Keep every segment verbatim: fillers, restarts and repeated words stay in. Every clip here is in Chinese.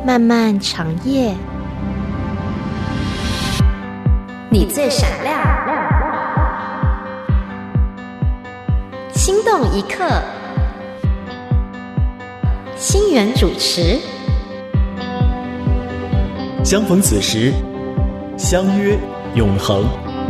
漫漫长夜，你最闪亮，心动一刻，心源主持。 相逢此时，相约永恒。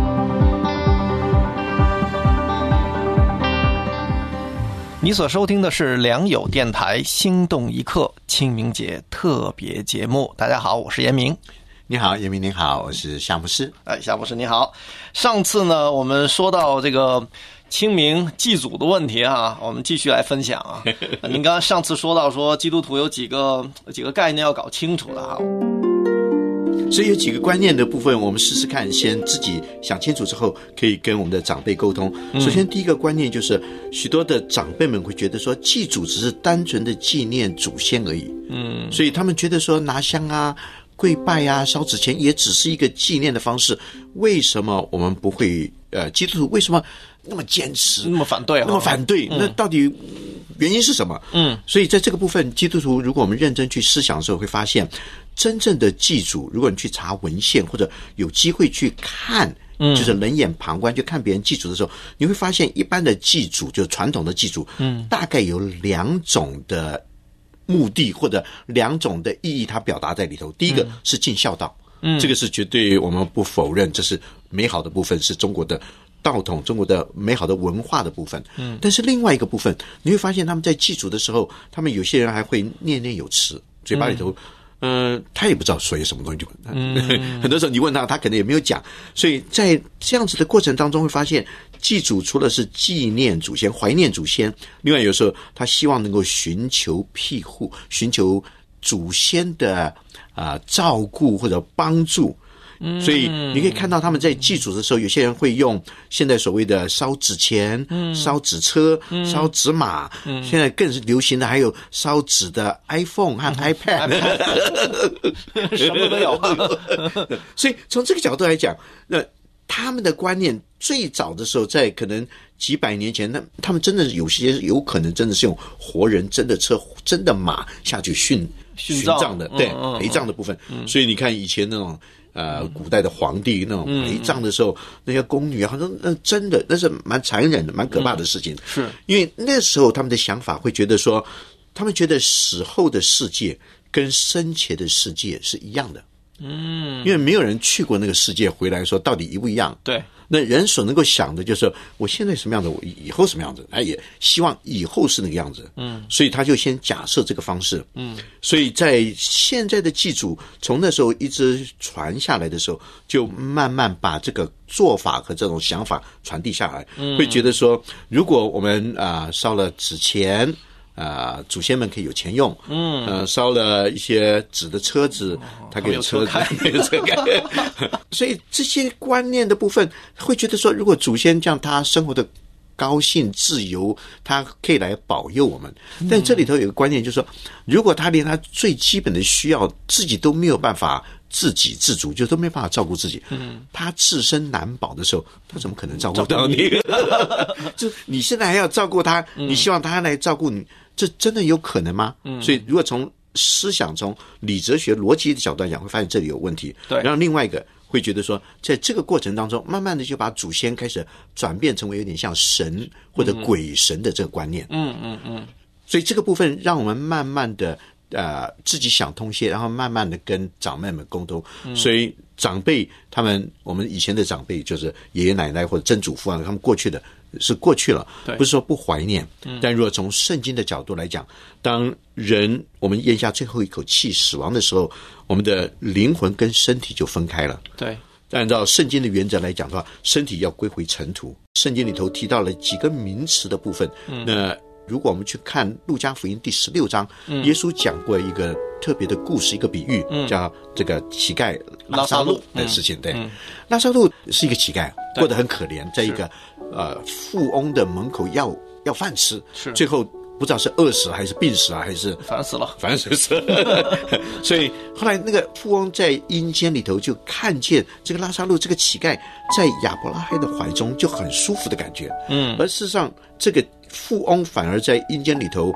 你所收听的是良友电台心动一刻清明节特别节目。大家好，我是严明。 你好，严明，你好，我是夏牧师。 哎，夏牧师你好。上次呢，我们说到这个清明祭祖的问题啊，我们继续来分享啊。您刚刚上次说到说基督徒有几个几个概念要搞清楚的啊。 所以有几个观念的部分，我们试试看，先自己想清楚之后，可以跟我们的长辈沟通。首先，第一个观念就是，许多的长辈们会觉得说，祭祖只是单纯的纪念祖先而已。嗯，所以他们觉得说，拿香啊、跪拜啊、烧纸钱，也只是一个纪念的方式。为什么我们不会？呃，基督徒为什么那么坚持， 那么反对、啊？ 那么反对？嗯、那到底原因是什么？嗯，所以在这个部分，基督徒如果我们认真去思想的时候，会发现。真正的祭祖，如果你去查文献或者有机会去看，嗯，就是冷眼旁观去看别人祭祖的时候，你会发现一般的祭祖，就是传统的祭祖，嗯，大概有两种的目的或者两种的意义，它表达在里头。第一个是尽孝道，嗯，这个是绝对我们不否认，这是美好的部分，是中国的道统，中国的美好的文化的部分。嗯，但是另外一个部分，你会发现他们在祭祖的时候，他们有些人还会念念有词，嘴巴里头。嗯呃，他也不知道说些什么东西，嗯、很多时候你问他，他可能也没有讲。所以在这样子的过程当中，会发现祭祖除了是纪念祖先、怀念祖先，另外有时候他希望能够寻求庇护、寻求祖先的啊、呃、照顾或者帮助。所以你可以看到他们在祭祖的时候，有些人会用现在所谓的烧纸钱、嗯、烧纸车、嗯、烧纸马、嗯，现在更是流行的还有烧纸的 iPhone 和 iPad， 什么都有。 所以从这个角度来讲，那他们的观念最早的时候，在可能几百年前，那他们真的有些有可能真的是用活人、真的车、真的马下去殉殉葬的，对，陪葬的部分。嗯、所以你看以前那种。呃，古代的皇帝那种陪葬的时候，嗯、那些宫女好像那真的那是蛮残忍的、蛮可怕的事情。嗯、 是因为那时候他们的想法会觉得说，他们觉得死后的世界跟生前的世界是一样的。嗯，因为没有人去过那个世界回来说到底一不一样。 对， 那人所能够想的就是我现在什么样子，我以后什么样子，他也希望以后是那个样子。嗯，所以他就先假设这个方式。嗯，所以在现在的祭祖从那时候一直传下来的时候，就慢慢把这个做法和这种想法传递下来。嗯，会觉得说，如果我们啊、呃、烧了纸钱。啊、呃，祖先们可以有钱用，嗯，呃，烧了一些纸的车子，它可以有车开，没有车开，所以这些观念的部分，会觉得说，如果祖先这样他生活的高兴自由，他可以来保佑我们。但这里头有一个观念，就是说，如果他连他最基本的需要自己都没有办法自给自足，就都没办法照顾自己，嗯，他自身难保的时候，他怎么可能照顾到你？就你现在还要照顾他，你希望他来照顾你。这真的有可能吗？嗯，所以如果从思想、从理哲学、逻辑的角度来讲，会发现这里有问题。 对， 然后另外一个会觉得说，在这个过程当中，慢慢的就把祖先开始转变成为有点像神或者鬼神的这个观念。嗯嗯嗯。所以这个部分让我们慢慢的呃自己想通些，然后慢慢的跟长辈们沟通。嗯、所以长辈他们，我们以前的长辈就是爷爷奶奶或者曾祖父啊，他们过去的。是过去了，不是说不怀念，嗯、但如果从圣经的角度来讲，当人我们咽下最后一口气死亡的时候，我们的灵魂跟身体就分开了。 对， 按照圣经的原则来讲的话，身体要归回尘土。圣经里头提到了几个名词的部分，嗯、那如果我们去看路加福音第十六章，嗯、耶稣讲过一个特别的故事，一个比喻，嗯、叫这个乞丐拉撒路的事情。对，嗯、拉撒路是一个乞丐，过得很可怜，在一个呃富翁的门口要要饭吃，是最后不知道是饿死还是病死啊，还是烦死了， 烦死了。所以后来那个富翁在阴间里头就看见这个拉撒路这个乞丐在亚伯拉罕的怀中，就很舒服的感觉。嗯，而事实上这个富翁反而在阴间里头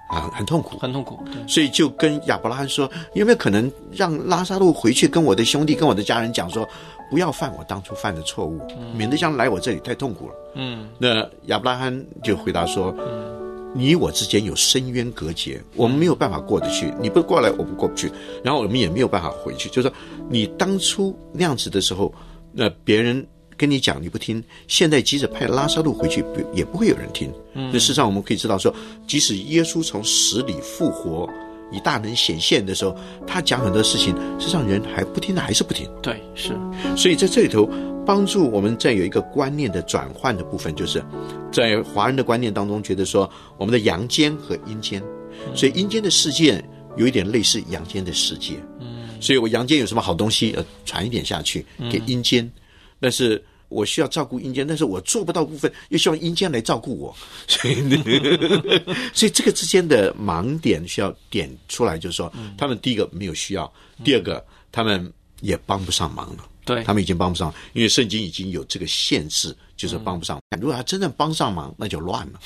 啊，很痛苦， 很痛苦。对， 所以就跟亚伯拉罕说，有没有可能让拉撒路回去跟我的兄弟、跟我的家人讲说，不要犯我当初犯的错误，嗯、免得将来我这里太痛苦了。嗯，那亚伯拉罕就回答说，嗯、你我之间有深渊隔绝，我们没有办法过得去，你不过来，我不过不去，然后我们也没有办法回去。就是说，你当初那样子的时候，那别人跟你讲你不听，现在即使派拉撒路回去也不会有人听。嗯，事实上我们可以知道说，即使耶稣从死里复活，以大能显现的时候，他讲很多事情，事实上人还不听的，还是不听。 对，是。 所以在这里头帮助我们再有一个观念的转换的部分，就是在华人的观念当中觉得说，我们的阳间和阴间，所以阴间的世界有一点类似阳间的世界。嗯，所以我阳间有什么好东西呃传一点下去给阴间。嗯，但是我需要照顾阴间，但是我做不到部分，又希望阴间来照顾我，所以所以这个之间的盲点需要点出来，就是说，他们第一个没有需要，第二个他们也帮不上忙了， 对， 他们已经帮不上，因为圣经已经有这个限制，就是帮不上。如果他真正帮上忙，那就乱了，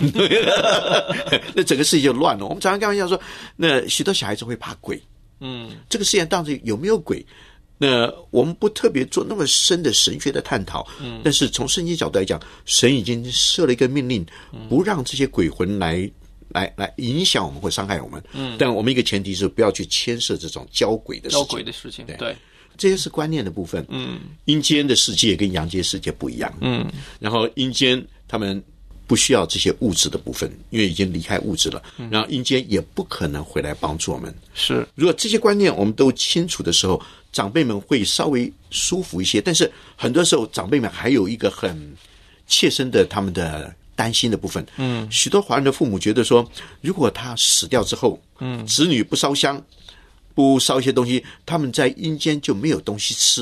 那整个世界就乱了。我们常常开玩笑说，那许多小孩子会怕鬼，嗯，这个世界到底有没有鬼？那我们不特别做那么深的神学的探讨，嗯，但是从圣经角度来讲，神已经设了一个命令，不让这些鬼魂来来来影响我们或伤害我们，嗯，但我们一个前提是不要去牵涉这种交鬼的事情， 交鬼的事情，对， 对，这些是观念的部分，嗯，阴间的世界跟阳间世界不一样，嗯，然后阴间他们不需要这些物质的部分，因为已经离开物质了，嗯，然后阴间也不可能回来帮助我们， 是， 如果这些观念我们都清楚的时候，长辈们会稍微舒服一些，但是很多时候长辈们还有一个很切身的他们的担心的部分。嗯，许多华人的父母觉得说，如果他死掉之后，嗯，子女不烧香，不烧一些东西，他们在阴间就没有东西吃，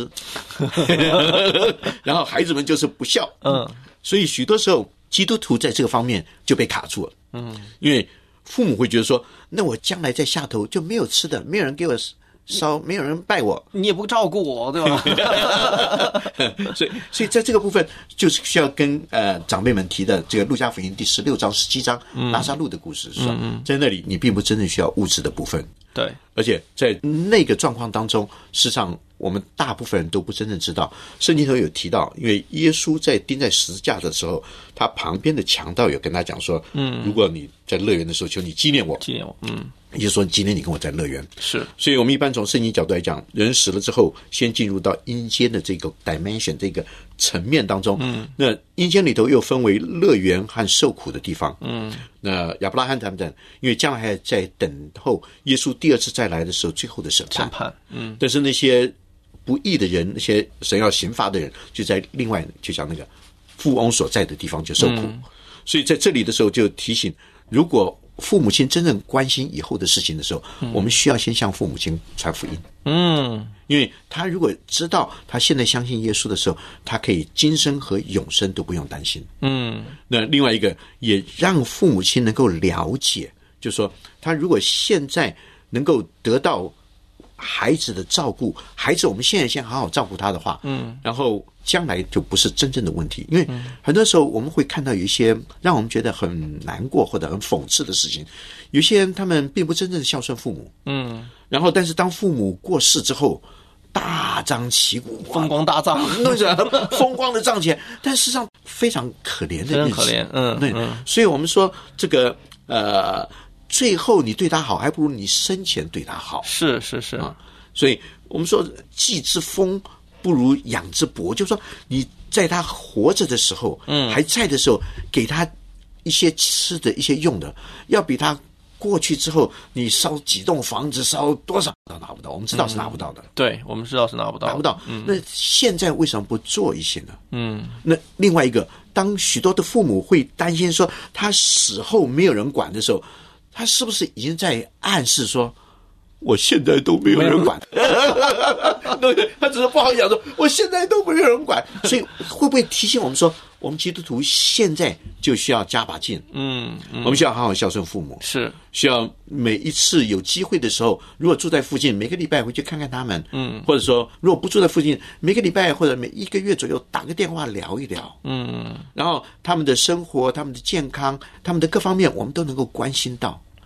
然后孩子们就是不孝。嗯，所以许多时候基督徒在这个方面就被卡住了。嗯，因为父母会觉得说，那我将来在下头就没有吃的，没有人给我烧，没有人拜我， 你也不照顾我，对吧？ 所以，所以在这个部分，就是需要跟呃长辈们提的这个路加福音第十六章、十七章、嗯、拉撒路的故事，是吧？嗯嗯，在那里你并不真正需要物质的部分， 对， 而且在那个状况当中，事实上我们大部分人都不真正知道。圣经头有提到，因为耶稣在钉在十字架的时候，他旁边的强盗有跟他讲说，嗯，如果你在乐园的时候，求你纪念我， 纪念我，嗯。 也就是说，今天你跟我在乐园， 是， 所以我们一般从圣经角度来讲，人死了之后，先进入到阴间的这个 dimension 这个层面当中。嗯，那阴间里头又分为乐园和受苦的地方。嗯，那亚伯拉罕他们等，因为将来还在等候耶稣第二次再来的时候，最后的审判。审判，嗯，但是那些不义的人，那些神要刑罚的人，就在另外就讲那个富翁所在的地方就受苦。嗯，所以在这里的时候就提醒，如果父母亲真正关心以后的事情的时候，嗯，我们需要先向父母亲传福音。嗯，因为他如果知道他现在相信耶稣的时候，他可以今生和永生都不用担心。嗯，那另外一个也让父母亲能够了解，就是说他如果现在能够得到孩子的照顾，孩子我们现在先好好照顾他的话，嗯，然后将来就不是真正的问题。因为很多时候我们会看到有一些让我们觉得很难过或者很讽刺的事情，有些人他们并不真正孝顺父母，嗯，然后但是当父母过世之后，大张旗鼓， 风光大葬， 风光的葬钱，但事实上非常可怜的日子， 可怜，嗯， 对，嗯，所以我们说这个呃。最后你对他好，还不如你生前对他好。 是是是啊， 所以我们说祭之丰不如养之薄，就是说你在他活着的时候，嗯，还在的时候，给他一些吃的、一些用的，要比他过去之后你烧几栋房子、烧多少都拿不到。我们知道是拿不到的， 嗯，对，我们知道是拿不到， 拿不到。嗯，那现在为什么不做一些呢？嗯，那另外一个，当许多的父母会担心说他死后没有人管的时候，他是不是已经在暗示说，我现在都没有人管？对，他只是不好讲说，我现在都没有人管。所以会不会提醒我们说，我们基督徒现在就需要加把劲？嗯，嗯，我们需要好好孝顺父母， 是需要每一次有机会的时候，如果住在附近，每个礼拜回去看看他们，嗯，或者说如果不住在附近，每个礼拜或者每一个月左右打个电话聊一聊，嗯，然后他们的生活、他们的健康、他们的各方面，我们都能够关心到。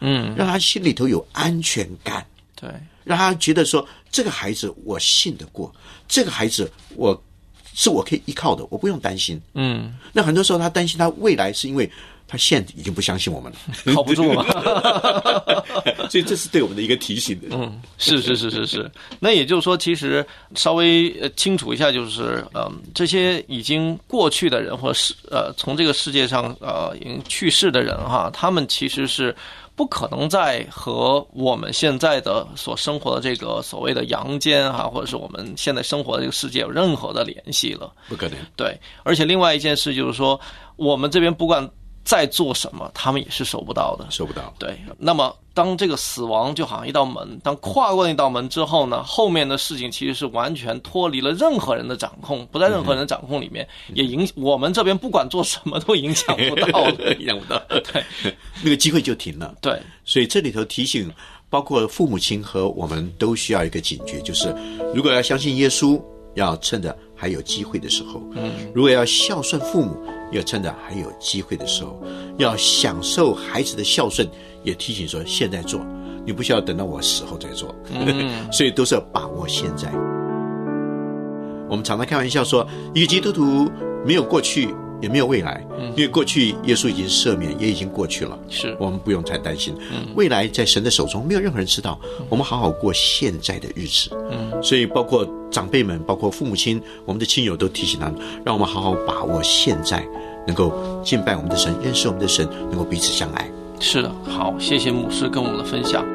嗯， 让他心里头有安全感， 对， 让他觉得说这个孩子我信得过，这个孩子我是我可以依靠的，我不用担心。 嗯， 那很多时候他担心他未来，是因为他现在已经不相信我们了， 靠不住了。 所以这是对我们的一个提醒的。 嗯，是是是是是。那也就是说，其实稍微呃清楚一下，就是嗯、呃，这些已经过去的人，或者是呃从这个世界上呃已经去世的人哈，他们其实是不可能再和我们现在的所生活的这个所谓的阳间哈，或者是我们现在生活的这个世界有任何的联系了。 不可能。 对，而且另外一件事就是说，我们这边不管在做什么，他们也是收不到的， 收不到。 对，那么当这个死亡就好像一道门，当跨过那道门之后呢，后面的事情其实是完全脱离了任何人的掌控，不在任何人的掌控里面，嗯、也影我们这边不管做什么都影响不到了， 影响不到。 对， 那个机会就停了。 对， 所以这里头提醒，包括父母亲和我们都需要一个警觉，就是如果要相信耶稣，要趁着还有机会的时候；嗯，如果要孝顺父母，要趁着还有机会的时候；要享受孩子的孝顺，也提醒说现在做，你不需要等到我死后再做。嗯，所以都是要把握现在。我们常常开玩笑说，一个基督徒没有过去也没有未来，因为过去耶稣已经赦免，也已经过去了， 是我们不用太担心。未来在神的手中，没有任何人知道，我们好好过现在的日子。嗯，所以包括长辈们，包括父母亲，我们的亲友都提醒他们，让我们好好把握现在，能够敬拜我们的神，认识我们的神，能够彼此相爱。 是的，好，谢谢牧师跟我们的分享。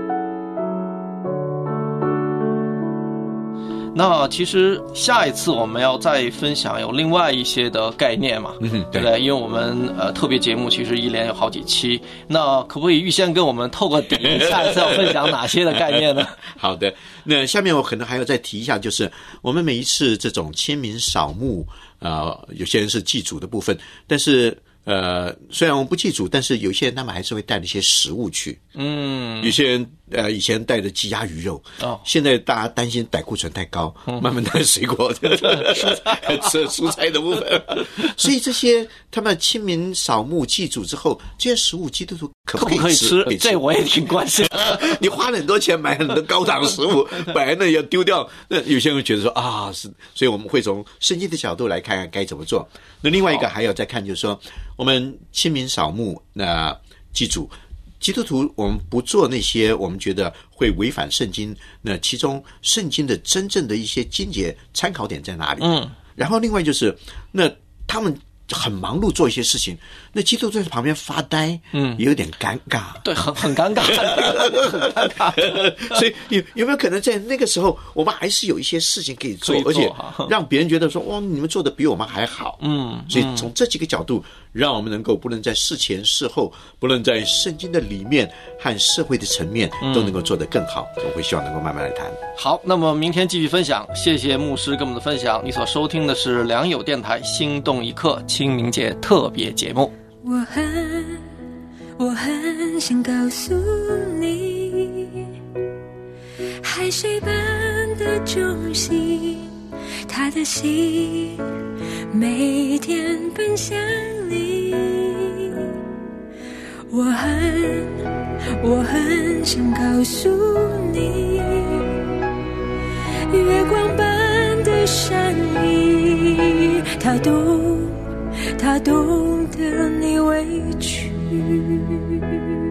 那其实下一次我们要再分享有另外一些的概念嘛，嗯，对不对？因为我们呃特别节目其实一连有好几期，那可不可以预先跟我们透个底，下一次要分享哪些的概念呢？ 好的，那下面我可能还要再提一下，就是我们每一次这种清明扫墓，呃，有些人是祭祖的部分，但是呃，虽然我们不祭祖，但是有些人他们还是会带了一些食物去。嗯，有些人呃以前带的鸡鸭鱼肉，哦，现在大家担心胆固醇太高，嗯、慢慢带水果、蔬菜、吃蔬菜的部分。所以这些他们清明扫墓祭祖之后，这些食物基督徒可不可以吃？ 可以吃？可以吃这我也挺关心的。 你花了很多钱买很多高档食物，本来呢要丢掉，那有些人会觉得说啊，是，所以我们会从圣经的角度来看看该怎么做。那另外一个还要再看，就是说我们清明扫墓，那祭祖。基督徒我们不做那些我们觉得会违反圣经，那其中圣经的真正的一些经节参考点在哪里？嗯，然后另外就是那他们很忙碌做一些事情，那基督徒在旁边发呆，嗯，也有点尴尬， 对，很很尴尬，很尴尬。 所以有有没有可能在那个时候，我们还是有一些事情可以做，而且让别人觉得说，哇，你们做的比我们还好，嗯，所以从这几个角度，让我们能够不论在事前事后，不论在圣经的里面和社会的层面，都能够做得更好。我会希望能够慢慢来谈。 好，那么明天继续分享，谢谢牧师跟我们的分享。你所收听的是良友电台心动一刻清明节特别节目。 我很我很想告诉你，海水般的忠心，他的心每天奔向你。我很我很想告诉你，月光般的善意，他懂他懂得你委屈。